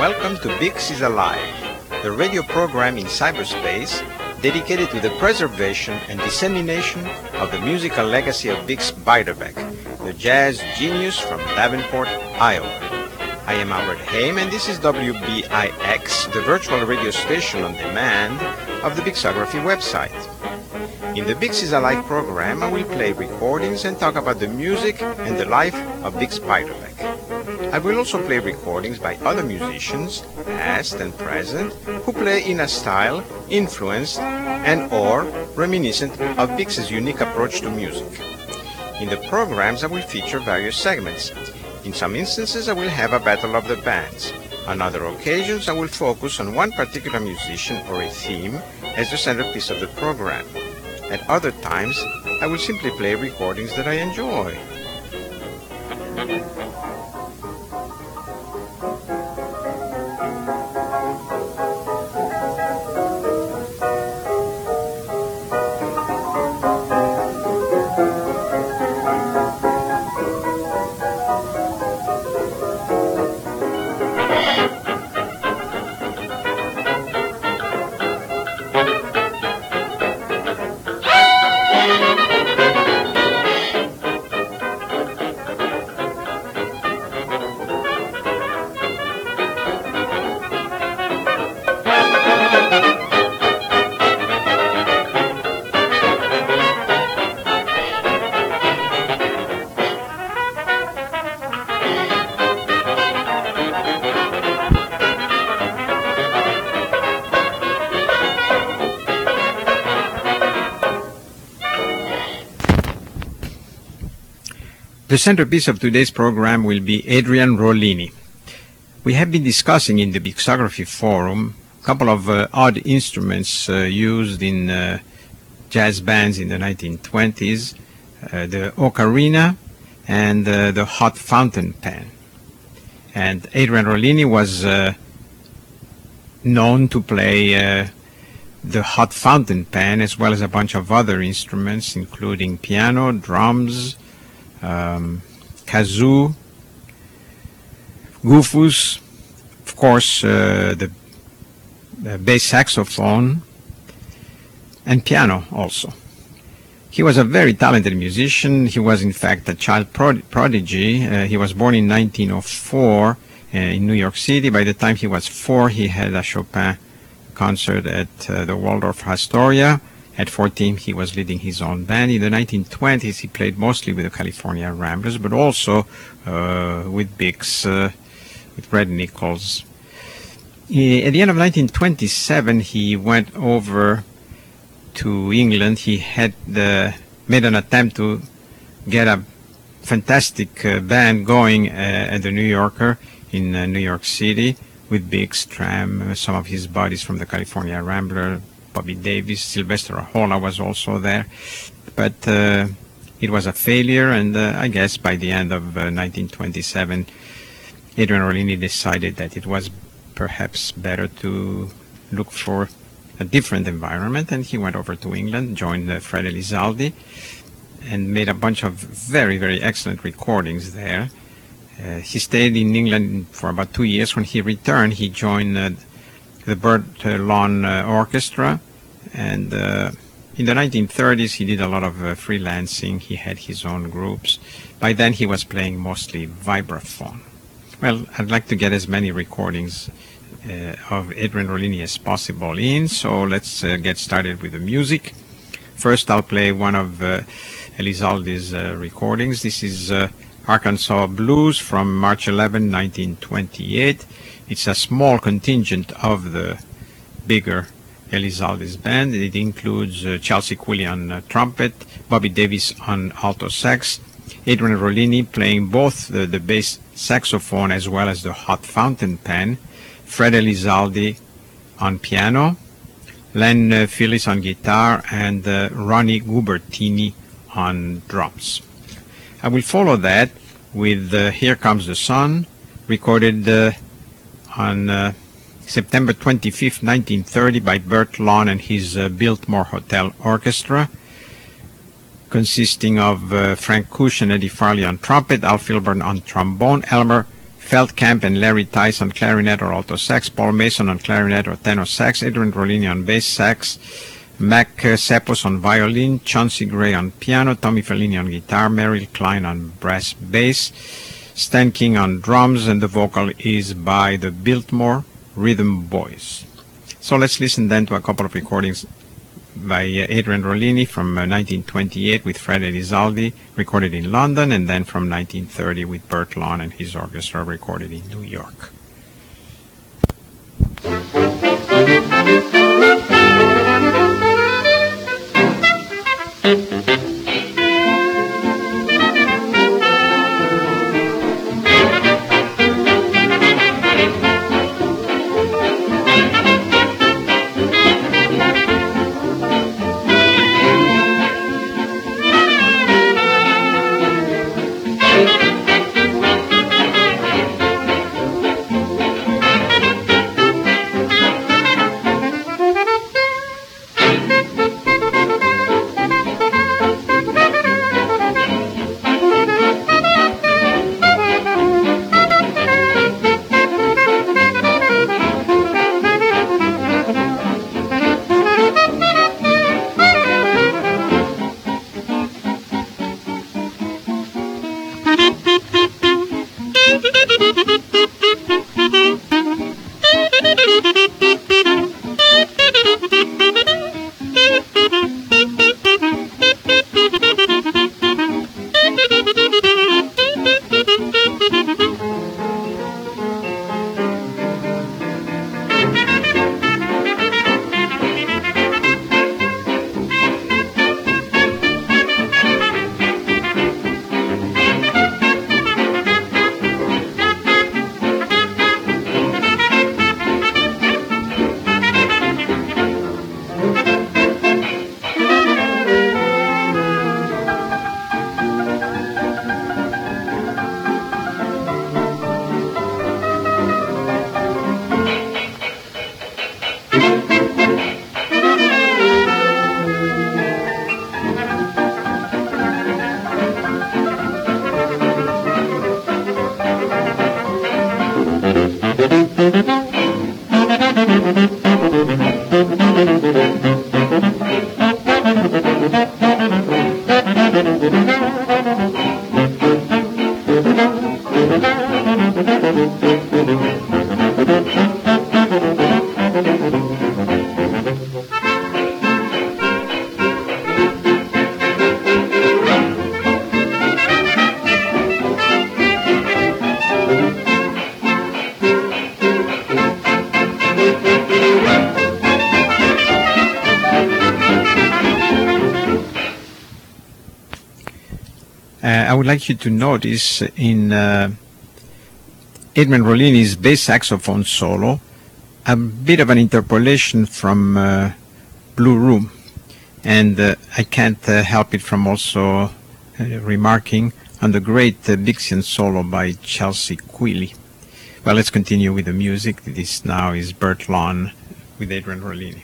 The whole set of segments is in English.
welcome to Bix is Alive, the radio program in cyberspace dedicated to the preservation and dissemination of the musical legacy of Bix Beiderbecke, the jazz genius from Davenport, Iowa. I am Albert Haim, and this is WBIX, the virtual radio station on demand of the Bixography website. In the Bix is Alive program, I will play recordings and talk about the music and the life of Bix Beiderbecke. I will also play recordings by other musicians, past and present, who play in a style influenced and or reminiscent of Bix's unique approach to music. In the programs, I will feature various segments. In some instances, I will have a battle of the bands. On other occasions, I will focus on one particular musician or a theme as the centerpiece of the program. At other times, I will simply play recordings that I enjoy. The centerpiece of today's program will be Adrian Rollini. We have been discussing in the Bixography forum a couple of odd instruments used in jazz bands in the 1920s, the ocarina and the hot fountain pen. And Adrian Rollini was known to play the hot fountain pen as well as a bunch of other instruments, including piano, drums, kazoo, gufus, of course the bass saxophone, and piano also. He was a very talented musician. He was in fact a child prodigy. He was born in 1904 in New York City. By the time he was 4, he had a Chopin concert at the Waldorf Astoria. At 14, he was leading his own band. In the 1920s, he played mostly with the California Ramblers, but also with Bix, with Red Nichols. At the end of 1927, he went over to England. He had made an attempt to get a fantastic band going at the New Yorker in New York City with Bix, Tram, some of his buddies from the California Rambler, Bobby Davis, Sylvester Ahola was also there, but it was a failure, and I guess by the end of 1927, Adrian Rollini decided that it was perhaps better to look for a different environment, and he went over to England, joined Fred Elizalde, and made a bunch of very, very excellent recordings there. He stayed in England for about 2 years. When he returned, he joined the Bert Lawn Orchestra, and in the 1930s he did a lot of freelancing. He had his own groups. By then he was playing mostly vibraphone. Well, I'd like to get as many recordings of Adrian Rollini as possible in, so let's get started with the music. First I'll play one of Elizalde's recordings. This is Arkansas Blues from March 11, 1928. It's a small contingent of the bigger Elizalde's band. It includes Chelsea Quilly on trumpet, Bobby Davis on alto sax, Adrian Rollini playing both the bass saxophone as well as the hot fountain pen, Fred Elizalde on piano, Len Phillips on guitar, and Ronnie Gubertini on drums. I will follow that with Here Comes the Sun, recorded on September 25, 1930 by Bert Lawn and his Biltmore Hotel Orchestra, consisting of Frank Kush and Eddie Farley on trumpet, Al Filburn on trombone, Elmer Feldkamp and Larry Tice on clarinet or alto sax, Paul Mason on clarinet or tenor sax, Adrian Rollini on bass sax, Mac Seppos on violin, Chauncey Gray on piano, Tommy Fellini on guitar, Merrill Klein on brass bass, Stan King on drums, and the vocal is by the Biltmore Rhythm Boys. So let's listen then to a couple of recordings by Adrian Rollini from 1928 with Fred Elizalde, recorded in London, and then from 1930 with Bert Lawn and his orchestra, recorded in New York. I would like you to notice in Adrian Rollini's bass saxophone solo a bit of an interpolation from Blue Room, and I can't help it from also remarking on the great Bixian solo by Chelsea Queally. Well, let's continue with the music. This now is Bert Lawn with Adrian Rollini.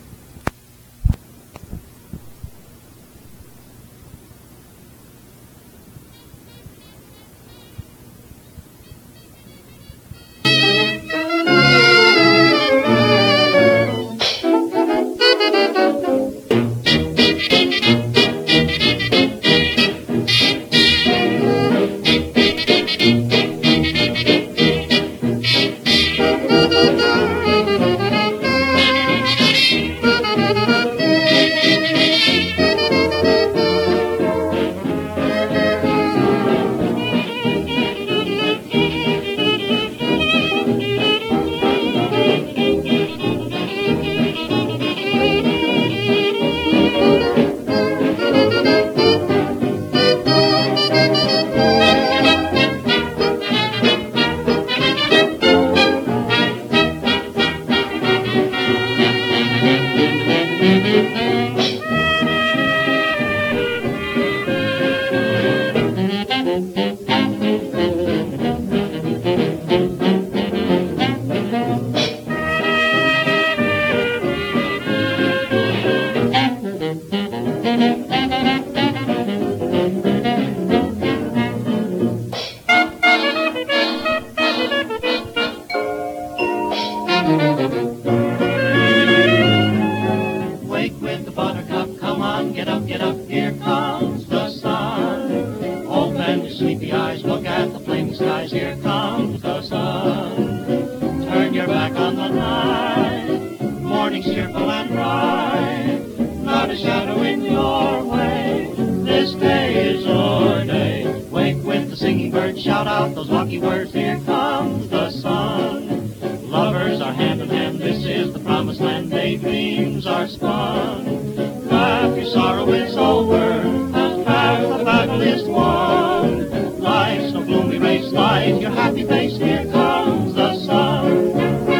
face cheerful and bright, not a shadow in your way. This day is your day. Wake with the singing birds, shout out those lucky words. Here comes the sun. Lovers are hand in hand, this is the promised land. Daydreams are spun. Laugh, your sorrow is over, the battle is won. Life's no gloomy race, light your happy face. Here comes the sun.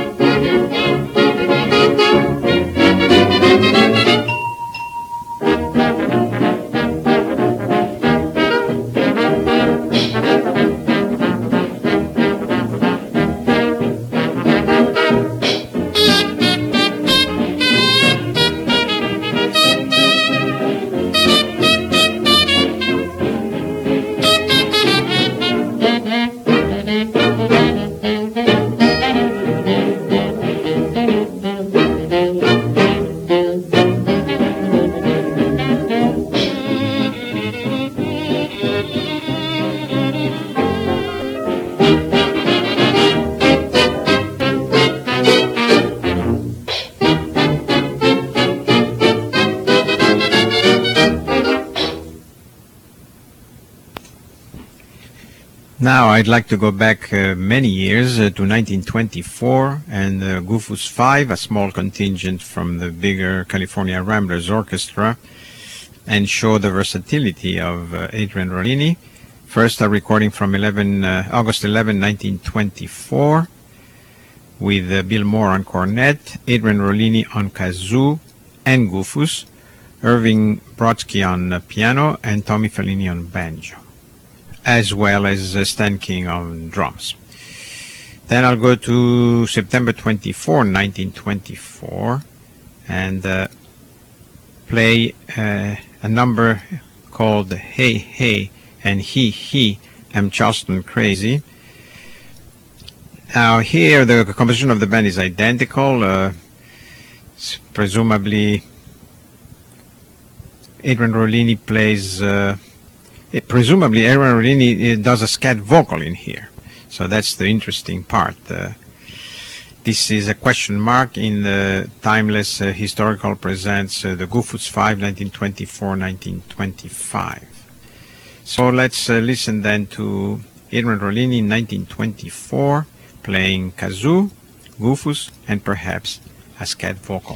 Now I'd like to go back many years to 1924 and Goofus 5, a small contingent from the bigger California Ramblers Orchestra, and show the versatility of Adrian Rollini. First a recording from August 11, 1924 with Bill Moore on cornet, Adrian Rollini on kazoo and Goofus, Irving Brodsky on piano, and Tommy Fellini on banjo, as well as Stan King on drums. Then I'll go to September 24, 1924, and play a number called Hey Hey and He Am Charleston Crazy. Now here the composition of the band is identical. Presumably Adrian Rollini plays presumably Adrian Rollini does a scat vocal in here, so that's the interesting part. This is a question mark in the Timeless Historical Presents the Goofus 5, 1924-1925. So let's listen then to Adrian Rollini in 1924 playing kazoo, Goofus, and perhaps a scat vocal.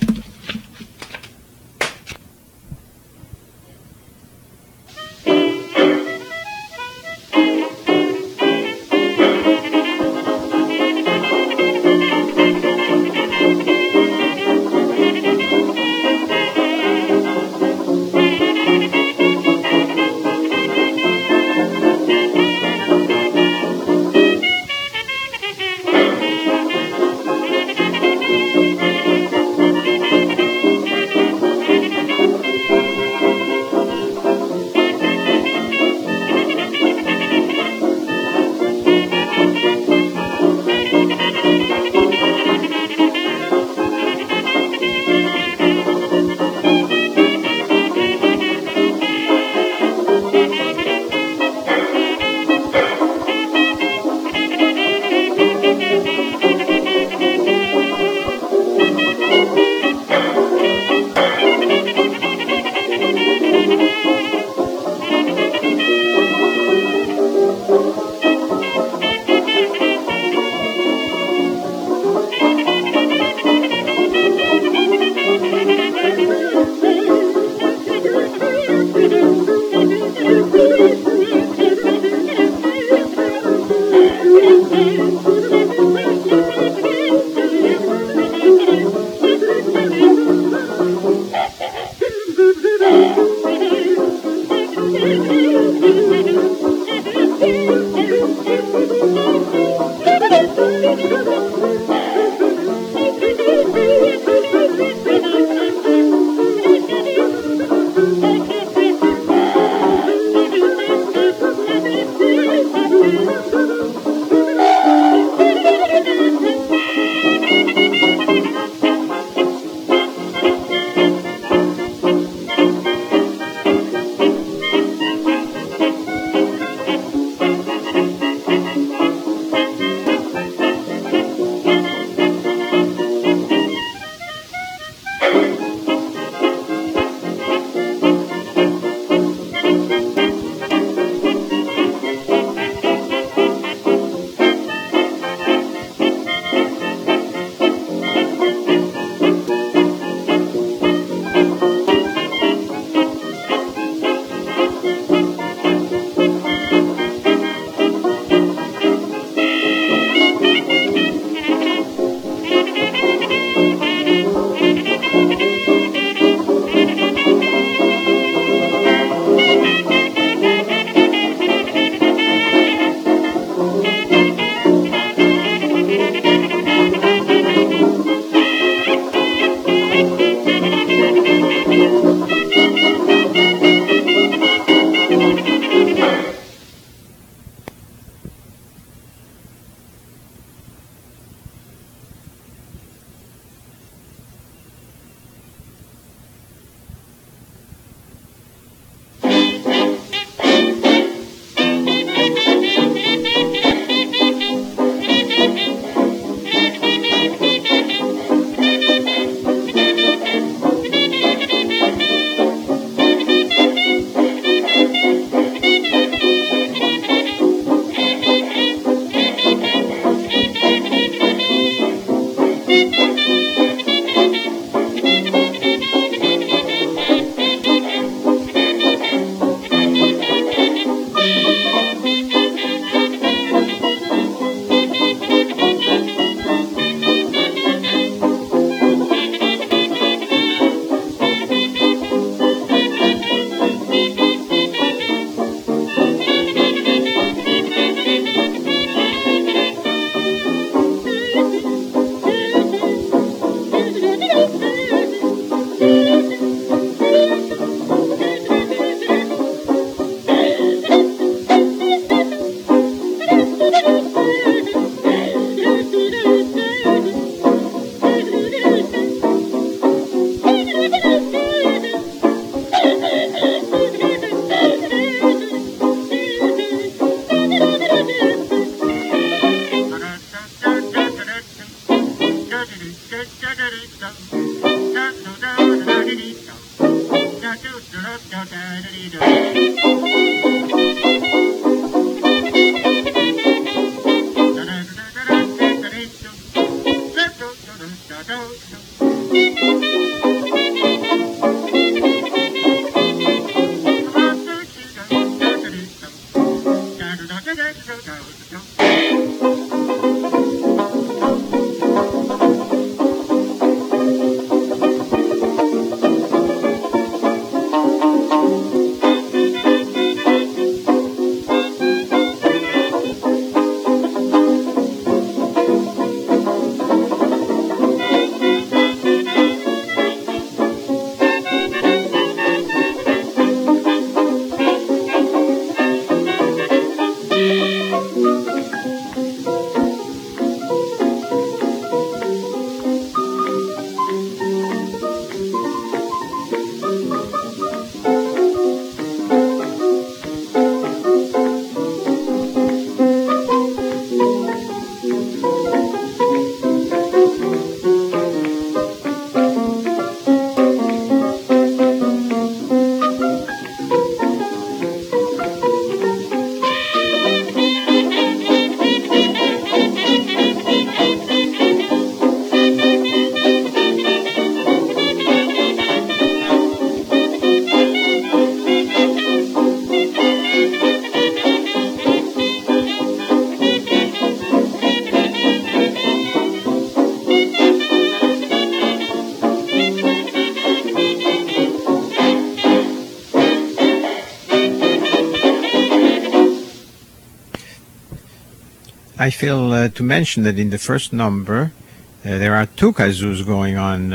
I feel to mention that in the first number there are two kazoos going on,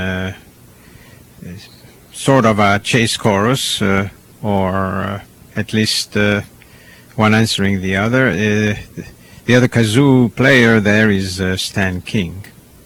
sort of a chase chorus, or at least one answering the other. The other kazoo player there is Stan King.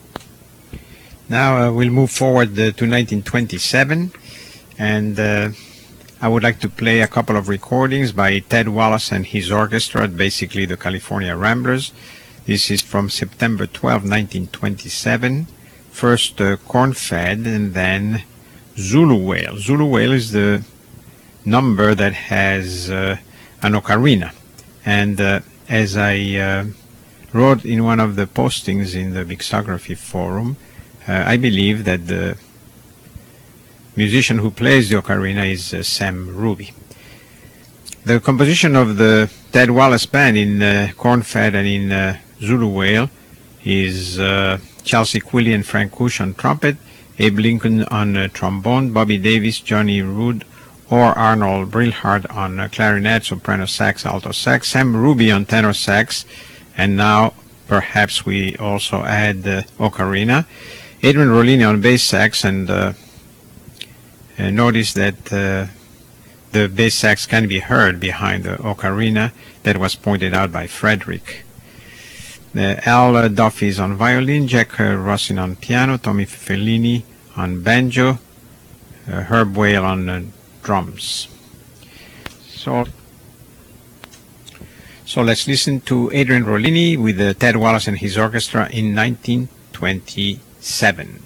Now we'll move forward to 1927, and I would like to play a couple of recordings by Ted Wallace and his orchestra, basically the California Ramblers. This is from September 12, 1927. First Corn-Fed, and then Zulu Whale. Zulu Whale is the number that has an ocarina. And as I wrote in one of the postings in the Mixography forum, I believe that the musician who plays the ocarina is Sam Ruby. The composition of the Ted Wallace Band in Corn-Fed and in Zulu Whale is Chelsea Quilly and Frank Cush on trumpet, Abe Lincoln on trombone, Bobby Davis, Johnny Rood, or Arnold Brilhart on clarinet, soprano sax, alto sax, Sam Ruby on tenor sax, and now perhaps we also add ocarina, Adrian Rollini on bass sax, and notice that the bass sax can be heard behind the ocarina. That was pointed out by Frederick. Al Duffy is on violin, Jack Rossin on piano, Tommy Fellini on banjo, Herb Whale on drums. So let's listen to Adrian Rollini with Ted Wallace and his orchestra in 1927.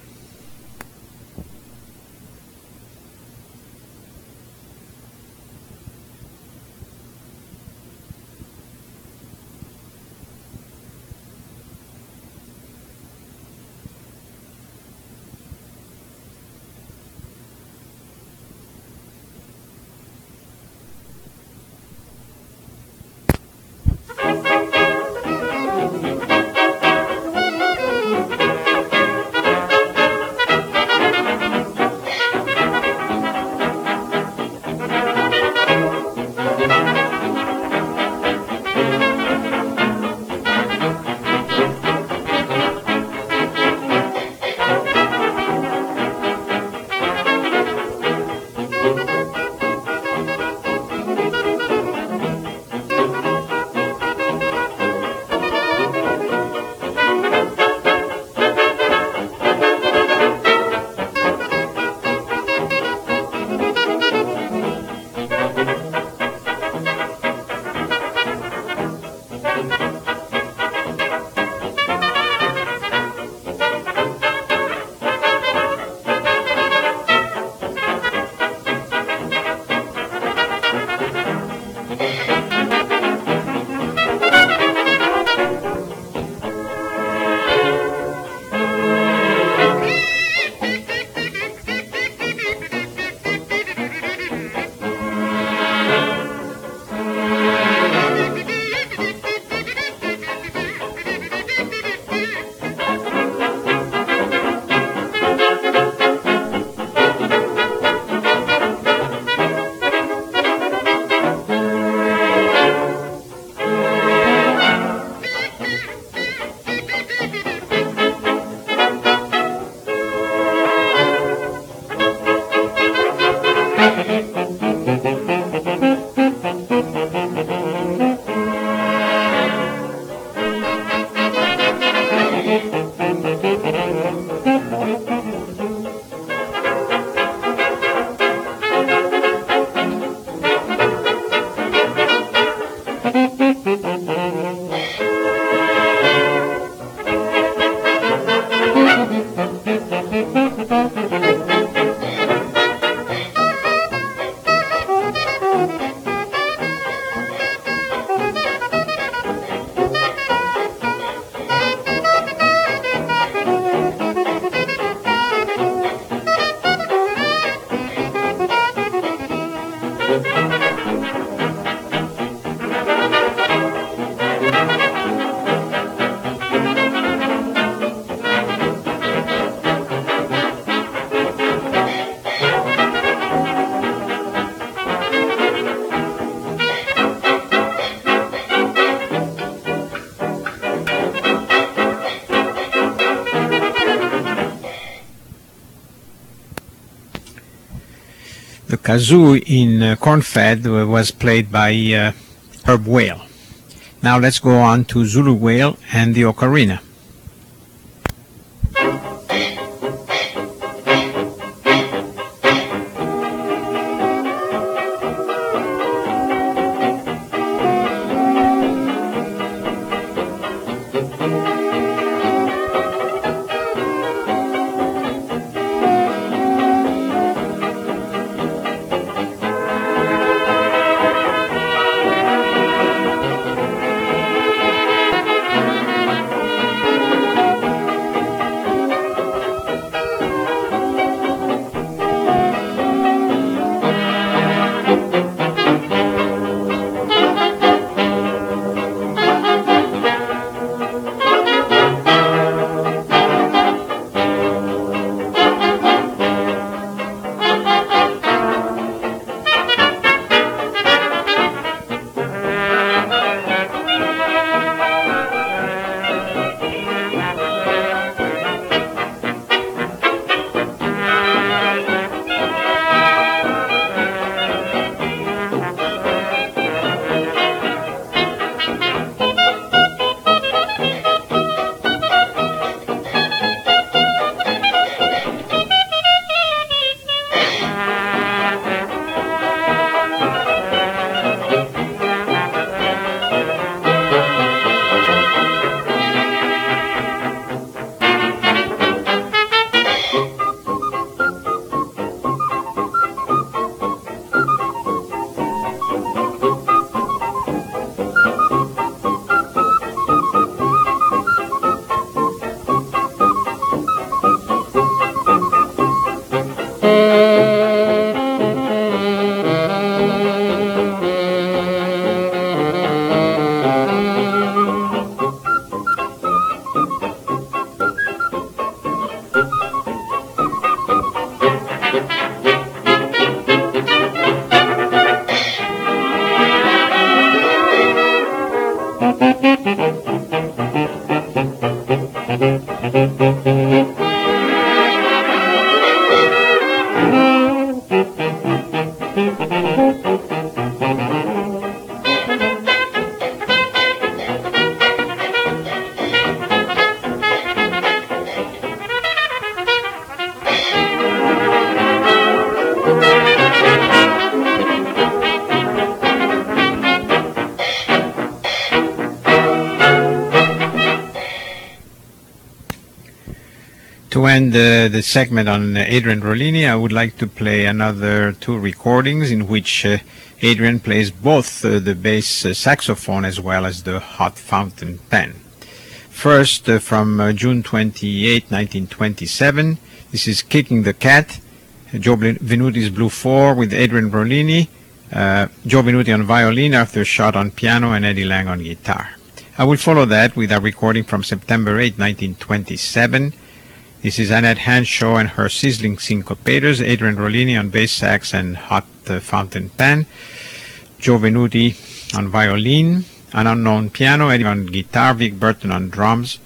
The kazoo in Corn-Fed was played by Herb Whale. Now let's go on to Zulu Whale and the ocarina. To end the segment on Adrian Rollini, I would like to play another two recordings in which Adrian plays both the bass saxophone as well as the hot fountain pen. First, from June 28, 1927, this is Kicking the Cat, Joe Venuti's Blue 4 with Adrian Rollini, Joe Venuti on violin, Arthur Schott on piano, and Eddie Lang on guitar. I will follow that with a recording from September 8, 1927. This is Annette Hanshaw and her Sizzling Syncopators, Adrian Rollini on bass sax and hot fountain pen, Joe Venuti on violin, an unknown piano, Eddie on guitar, Vic Burton on drums,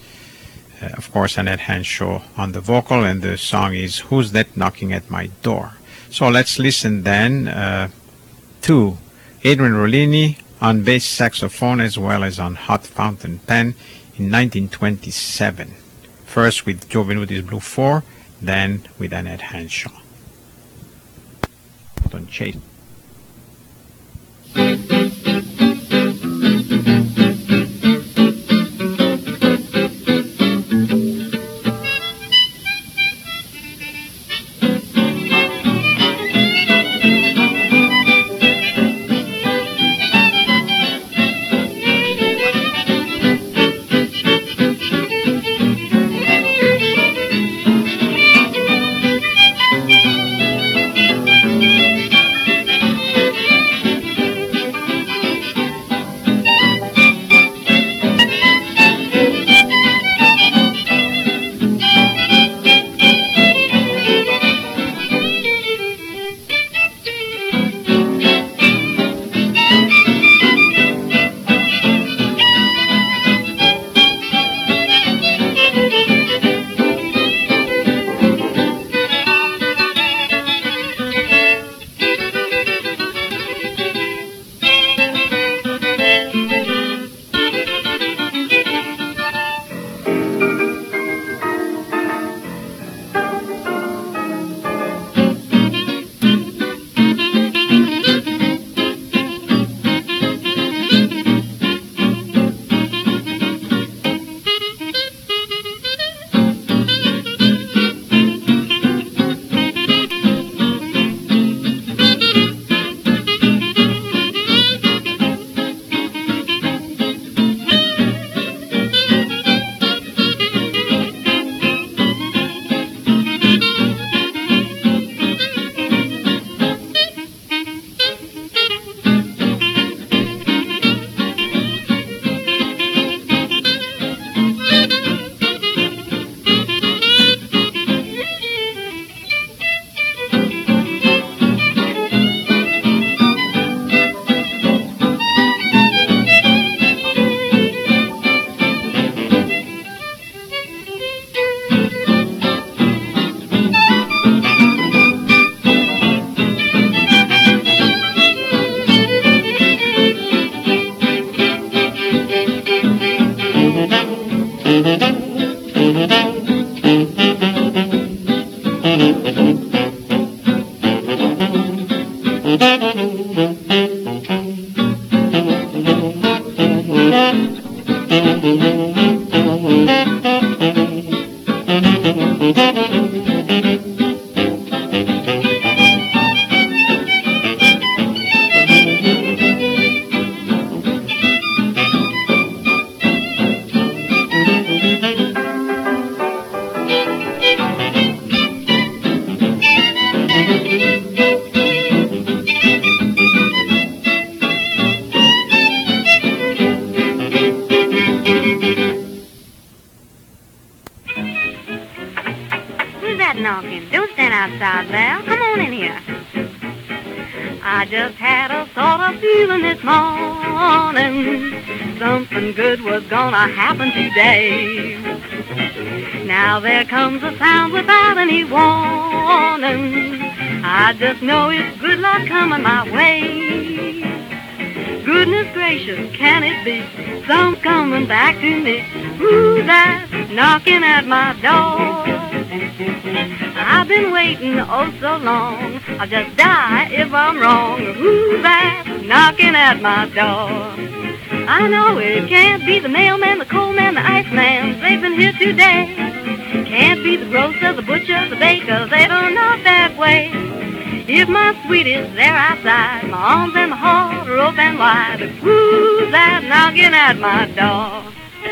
of course Annette Hanshaw on the vocal, and the song is Who's That Knocking at My Door? So let's listen then to Adrian Rollini on bass saxophone as well as on hot fountain pen in 1927. First with Joe Venuti's Blue 4, then with Annette Hanshaw. Don't chase. Who's that knocking? Don't stand outside, Val. Come on in here. I just had a sort of feeling this morning something good was gonna happen today. Now there comes a sound without any warning. I just know it's good luck coming my way. Goodness gracious, can it be? Some coming back to me. Who's that knocking at my door? I've been waiting oh so long. I'll just die if I'm wrong. Who's that knocking at my door? I know it can't be the mailman, the coalman, the iceman. They've been here today. Can't be the grocer, the butcher, the baker. They don't knock that way. If my sweet is there outside, my arms and my heart are open wide. Who's that knocking at my door?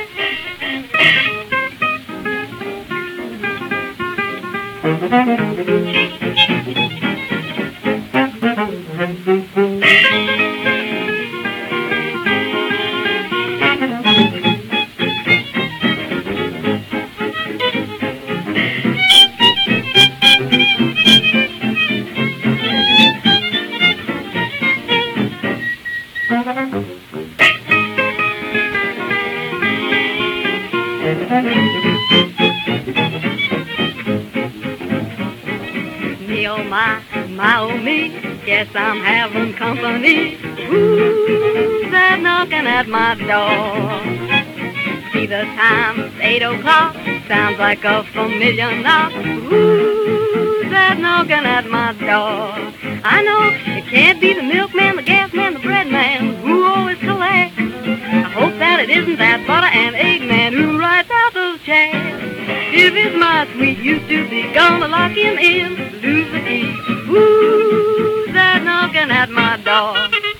Me oh my oh me, guess I'm having company. Who's that knocking at my door? See the time, it's 8 o'clock, sounds like a familiar knock. Who's that knocking at my door? I know it can't be the milkman, the gas man, the bread man who always collects. I hope that it isn't that butter and egg man who writes out those checks. If it's my sweet used to be gonna lock him in, lose the key. Who's that knocking at my door?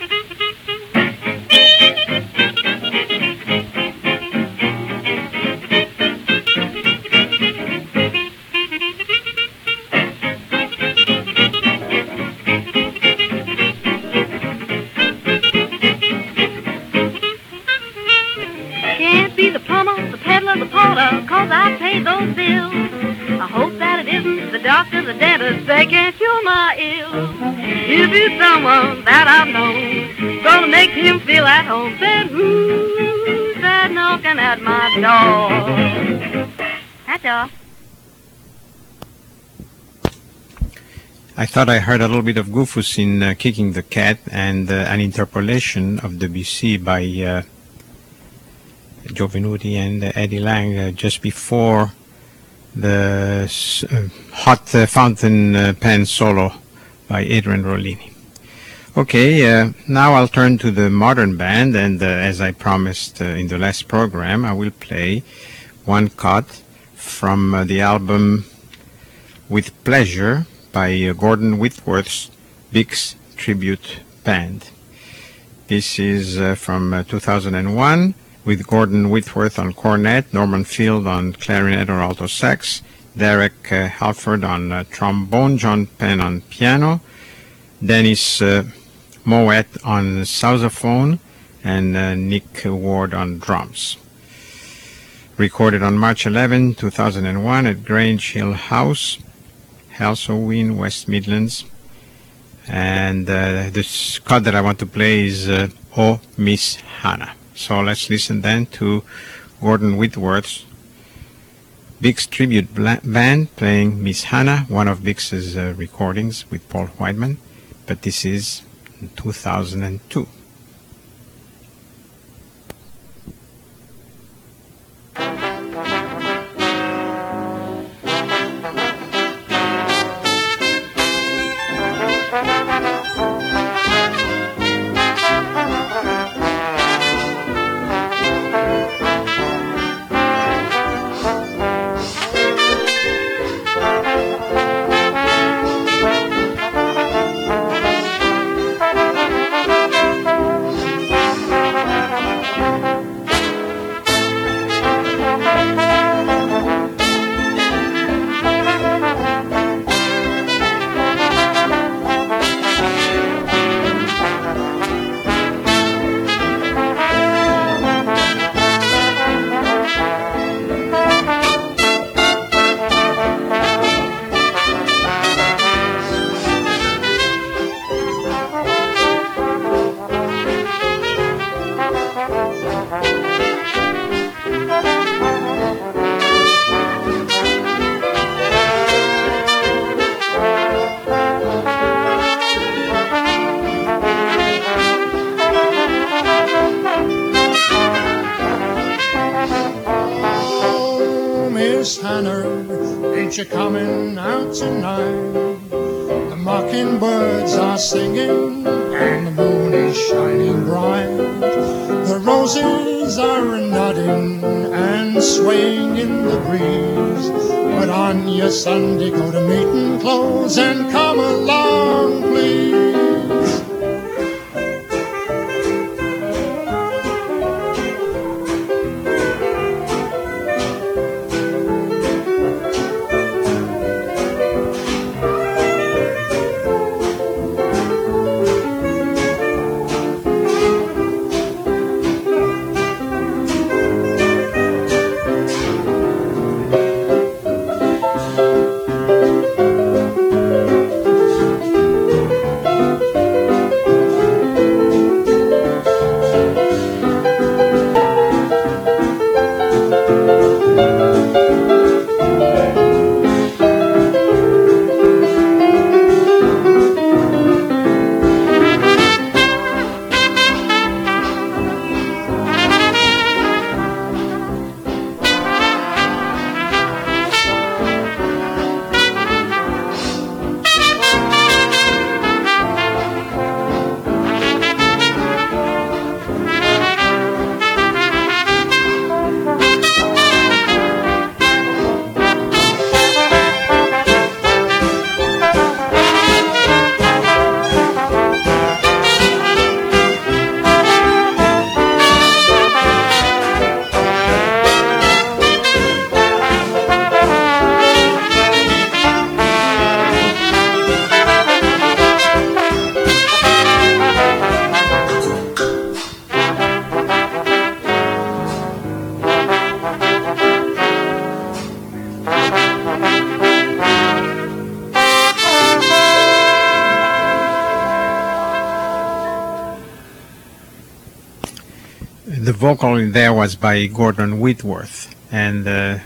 Can't be the plumber, the peddler, the porter, 'cause I paid those bills. I hope that it isn't the doctor, the dentist, they can't cure my ill. If it's someone that I've known, gonna make him feel at home, then who's that knocking at my door? That's all. I thought I heard a little bit of Goofus in Kicking the Cat and an interpolation of Debussy by Joe Venuti and Eddie Lang just before the hot fountain pen solo by Adrian Rollini. Okay, now I'll turn to the modern band, and as I promised in the last program, I will play one cut from the album With Pleasure by Gordon Whitworth's Bix Tribute Band. This is from 2001 with Gordon Whitworth on cornet, Norman Field on clarinet or alto sax, Derek Halford on trombone, John Penn on piano, Dennis Moet on sousaphone, and Nick Ward on drums. Recorded on March 11, 2001 at Grange Hill House, Helsoween, West Midlands. And the cut that I want to play is Oh Miss Hannah. So let's listen then to Gordon Whitworth's Bix Tribute Band playing Miss Hannah, one of Bix's recordings with Paul Whiteman, but this is 2002. you coming out tonight? The mockingbirds are singing and the moon is shining bright. The roses are nodding and swaying in the breeze. Put on your Sunday coat and meeting clothes and come along, please. The vocal in there was by Gordon Whitworth, and the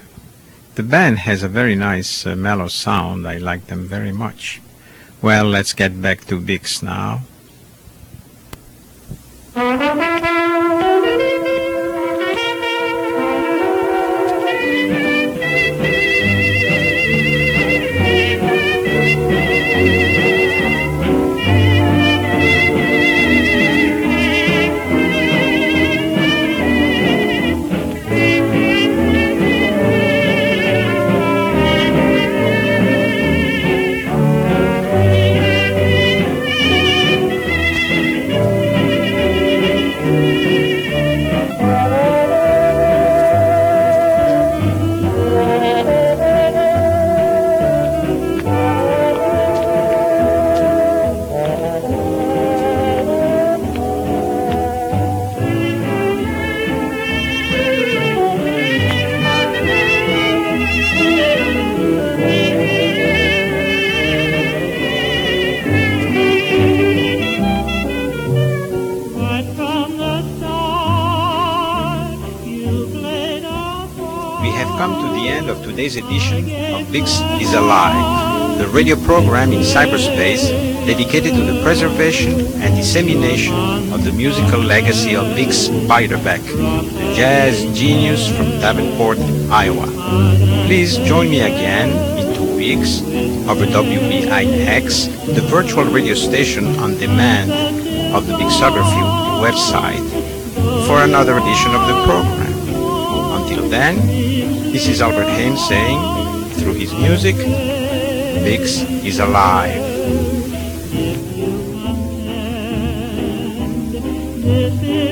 band has a very nice mellow sound. I like them very much. Well, let's get back to Bix now. Today's edition of Bix is Alive, the radio program in cyberspace dedicated to the preservation and dissemination of the musical legacy of Bix Beiderbecke, the jazz genius from Davenport, Iowa. Please join me again in 2 weeks over WBIX, the virtual radio station on demand of the Bixography website, for another edition of the program. Until then, this is Albert Haynes saying, through his music, Bix is alive. This is